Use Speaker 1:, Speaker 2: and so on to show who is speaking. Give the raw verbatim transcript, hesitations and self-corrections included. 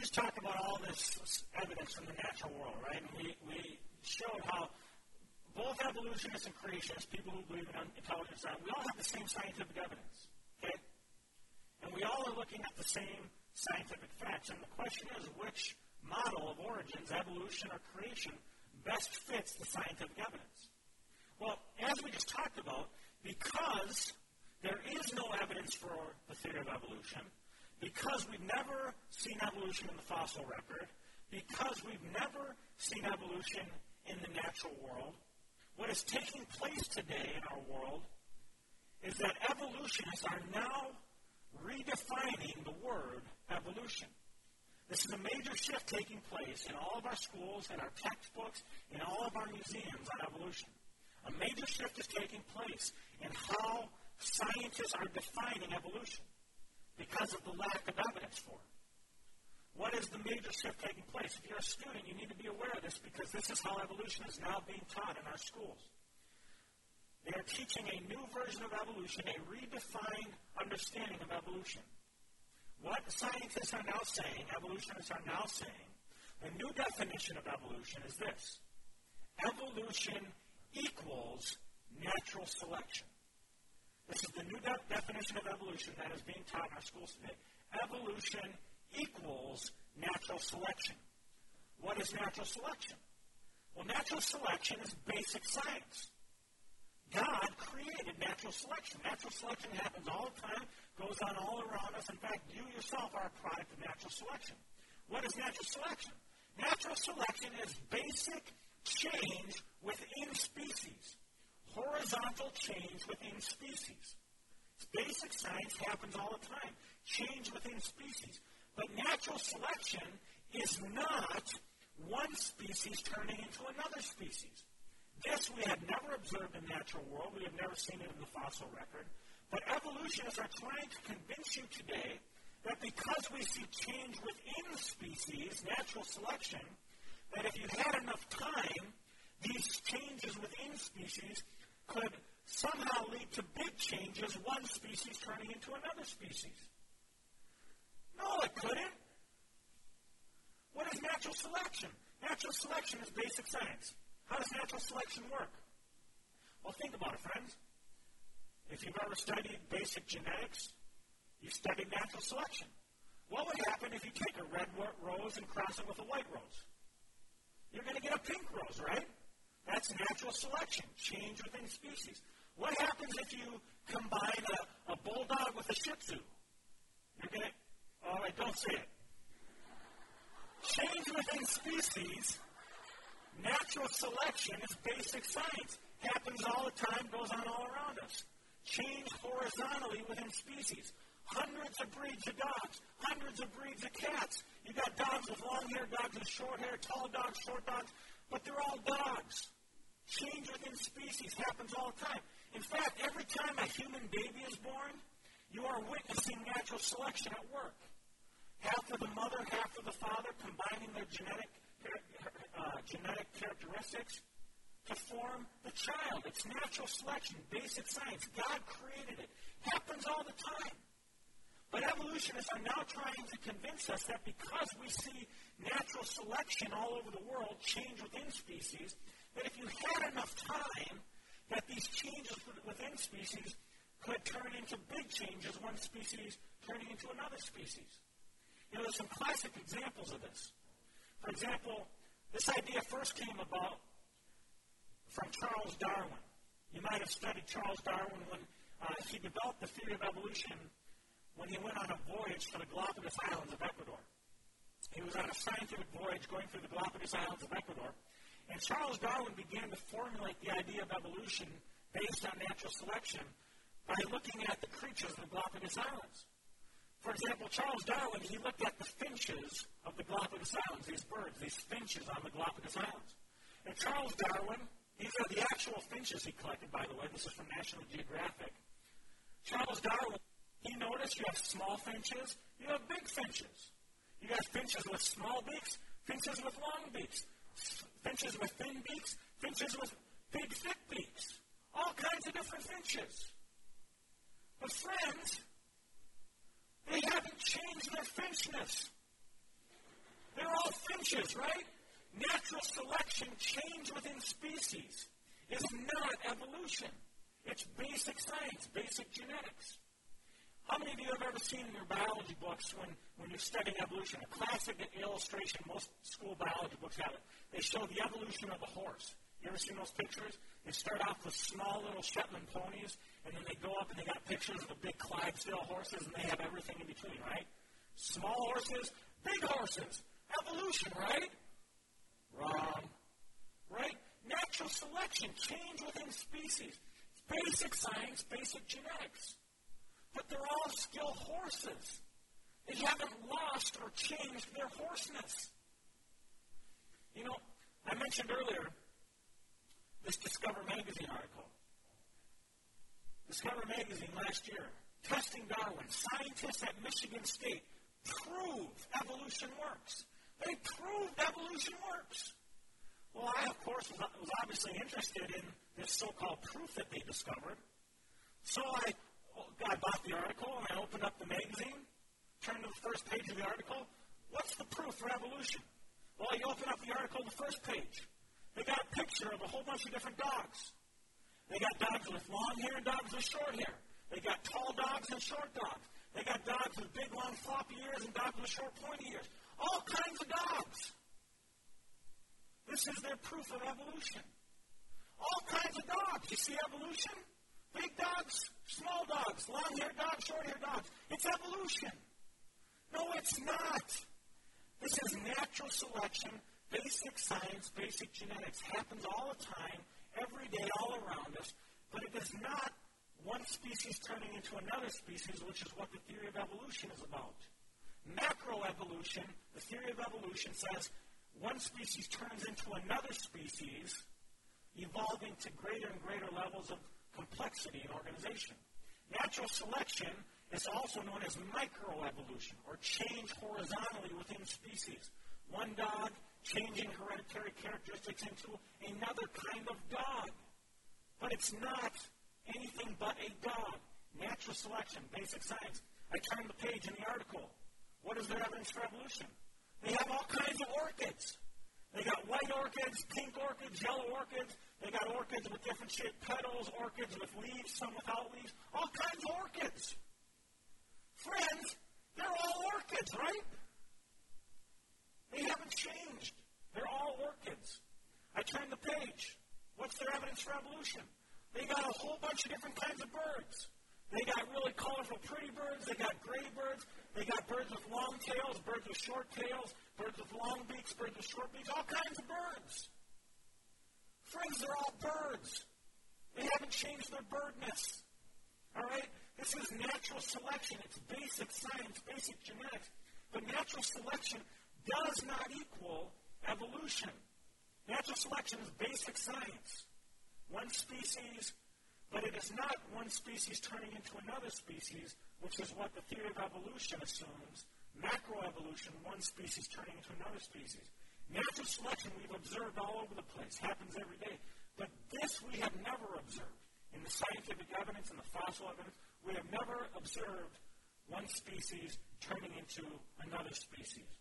Speaker 1: just talked about all this evidence from the natural world, right? And we, we showed how both evolutionists and creationists, people who believe in intelligence, we all have the same scientific evidence, okay? And we all are looking at the same scientific facts. And the question is, which model of origins, evolution or creation, best fits the scientific evidence? Well, as we just talked about, because there is no evidence for the theory of evolution, because we've never seen evolution in the fossil record, because we've never seen evolution in the natural world, what is taking place today in our world is that evolutionists are now redefining the word evolution. This is a major shift taking place in all of our schools, in our textbooks, in all of our museums on evolution. A major shift is taking place in how scientists are defining evolution because of the lack of evidence for it. What is the major shift taking place? If you're a student, you need to be aware of this because this is how evolution is now being taught in our schools. They are teaching a new version of evolution, a redefined understanding of evolution. What scientists are now saying, evolutionists are now saying, the new definition of evolution is this: evolution equals natural selection. This is the new de- definition of evolution that is being taught in our schools today. Evolution equals natural selection. What is natural selection? Well, natural selection is basic science. God created natural selection. Natural selection happens all the time, goes on all around us. In fact, you yourself are a product of natural selection. What is natural selection? Natural selection is basic change within species. Horizontal change within species. Basic science happens all the time. Change within species. But natural selection is not one species turning into another species. This we have never observed in the natural world. We have never seen it in the fossil record. But evolutionists are trying to convince you today that because we see change within species, natural selection, that if you had enough time, these changes within species could somehow lead to big changes, one species turning into another species. No, it couldn't. What is natural selection? Natural selection is basic science. How does natural selection work? Well, think about it, friends. If you've ever studied basic genetics, you studied natural selection. What would happen if you take a red rose and cross it with a white rose? You're going to get a pink rose, right? That's natural selection, change within species. What happens if you combine a, a bulldog with a Shih Tzu? You're going to, all right, don't say it. Change within species, natural selection is basic science. Happens all the time, goes on all around us. Change horizontally within species. Hundreds of breeds of dogs, hundreds of breeds of cats. You got dogs with long hair, dogs with short hair, tall dogs, short dogs, but they're all dogs. Change within species happens all the time. In fact, every time a human baby is born, you are witnessing natural selection at work. Half of the mother, half of the father, combining their genetic uh, genetic characteristics to form the child. It's natural selection, basic science. God created it. Happens all the time. But evolutionists are now trying to convince us that because we see natural selection all over the world, change within species, that if you had enough time, that these changes within species could turn into big changes, one species turning into another species. You know, there's some classic examples of this. For example, this idea first came about from Charles Darwin. You might have studied Charles Darwin when uh, he developed the theory of evolution when he went on a voyage to the Galapagos Islands of Ecuador. He was on a scientific voyage going through the Galapagos Islands of Ecuador, and Charles Darwin began to formulate the idea of evolution based on natural selection by looking at the creatures of the Galapagos Islands. For example, Charles Darwin, he looked at the finches of the Galapagos Islands, these birds, these finches on the Galapagos Islands. And Charles Darwin, these are the actual finches he collected, by the way. This is from National Geographic. Charles Darwin, he noticed you have small finches, you have big finches. You got finches with small beaks, finches with long beaks, finches with thin beaks, finches with big, thick beaks. All kinds of different finches. But friends, they haven't changed their finchness. all finches, right? Natural selection, change within species, is not evolution. It's basic science, basic genetics. How many of you have ever seen in your biology books when, when you're studying evolution? A classic illustration, most school biology books have it. They show the evolution of a horse. You ever seen those pictures? They start off with small little Shetland ponies, and then they go up and they got pictures of the big Clydesdale horses, and they have everything in between, right? Small horses, big horses. Evolution, right? Wrong. Right? Natural selection, change within species. Basic science, basic genetics. But they're all still horses. They haven't lost or changed their horseness. You know, I mentioned earlier this Discover Magazine article. Discover Magazine last year, Testing Darwin. Scientists at Michigan State prove evolution works. They proved evolution works. Well, I, of course, was, was obviously interested in this so-called proof that they discovered. So I, I bought the article, and I opened up the magazine, turned to the first page of the article. What's the proof for evolution? Well, you open up the article, the first page. They got a picture of a whole bunch of different dogs. They got dogs with long hair and dogs with short hair. They got tall dogs and short dogs. They got dogs with big, long, floppy ears and dogs with short, pointy ears. All kinds of dogs. This is their proof of evolution. All kinds of dogs. You see evolution? Big dogs, small dogs, long-haired dogs, short-haired dogs. It's evolution. No, it's not. This is natural selection, basic science, basic genetics. Happens all the time, every day, all around us. But it is not one species turning into another species, which is what the theory of evolution is about. Macroevolution, the theory of evolution, says one species turns into another species, evolving to greater and greater levels of complexity and organization. Natural selection is also known as microevolution, or change horizontally within species. One dog changing hereditary characteristics into another kind of dog. But it's not anything but a dog. Natural selection, basic science. I turned the page in the article. What is their evidence for evolution? They have all kinds of orchids. They got white orchids, pink orchids, yellow orchids. They got orchids with different shaped petals, orchids with leaves, some without leaves. All kinds of orchids. Friends, they're all orchids, right? They haven't changed. They're all orchids. I turned the page. What's their evidence for evolution? They got a whole bunch of different kinds of birds. They got really colorful, pretty birds. They got gray birds. They got birds with long tails, birds with short tails, birds with long beaks, birds with short beaks, all kinds of birds. Friends, they're all birds. They haven't changed their birdness. All right? This is natural selection. It's basic science, basic genetics. But natural selection does not equal evolution. Natural selection is basic science. One species, but it is not one species turning into another species, which is what the theory of evolution assumes. Macroevolution, one species turning into another species. Natural selection we've observed all over the place, happens every day. But this we have never observed. In the scientific evidence and the fossil evidence, we have never observed one species turning into another species.